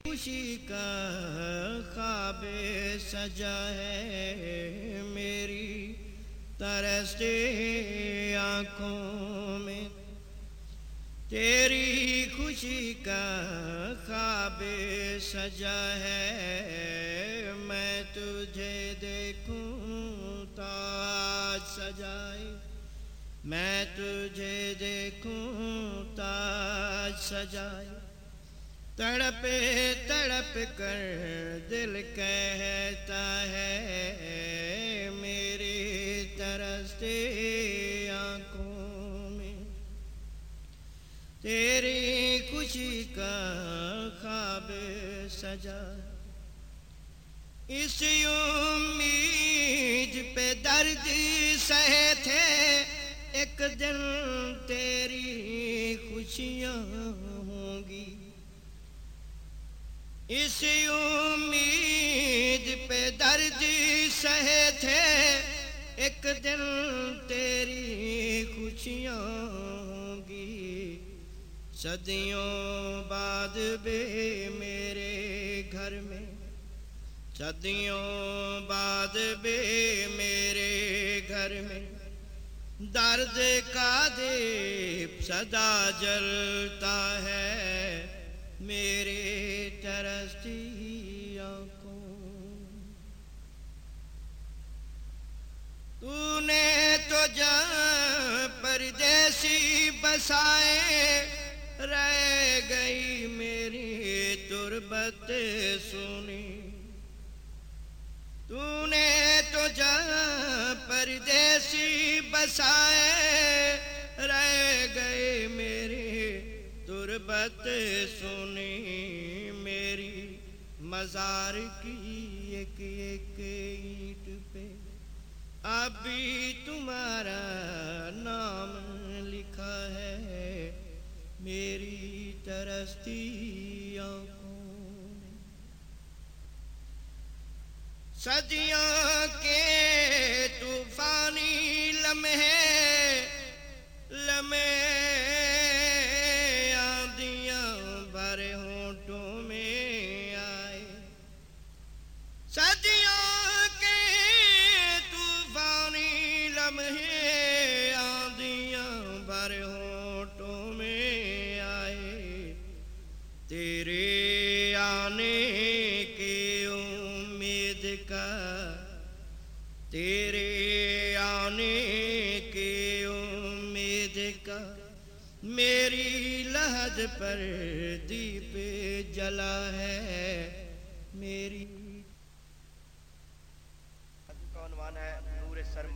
खुशी का ख्वाब सजा है मेरी तरसते आँखों में। तेरी खुशी का ख्वाब सजा है, मैं तुझे देखूं ताज सजाए, मैं तुझे देखूं ताज सजाए। तड़प तड़प कर दिल कहता है मेरी तरसते आँखों में। तेरी खुशी का ख्वाब सजा, इस उम्मीद पे दर्द सहे थे, एक दिन तेरी खुशियाँ होंगी। इस उम्मीद पे दर्द सहे थे, एक दिन तेरी खुशियाँ होंगी। सदियों बाद भी मेरे घर में, सदियों बाद भी मेरे घर में दर्द का दीप सदा जलता है मेरे तरसती आँखों। तूने तो जहाँ परदेसी बसाए, रह गई मेरी तुरबत सुनी। तूने तो जहाँ परदेसी बसाए, रह गए मेरी तुरबत सुनी। मेरी मज़ार की एक एक ईंट पे अभी तुम्हारा नाम लिखा है मेरी तरसती आँखों में। सदियों के तूफानी लम्हे लम्हे आंधियाँ भरे होठों में आए। सदियों के तूफानी लम्हे आंधियाँ भरे होठों में आए। तेरे आने की उम्मीद का, तेरे आने की उम्मीद का मेरी लहद पर दीप जला है मेरी। कौन है नूर सर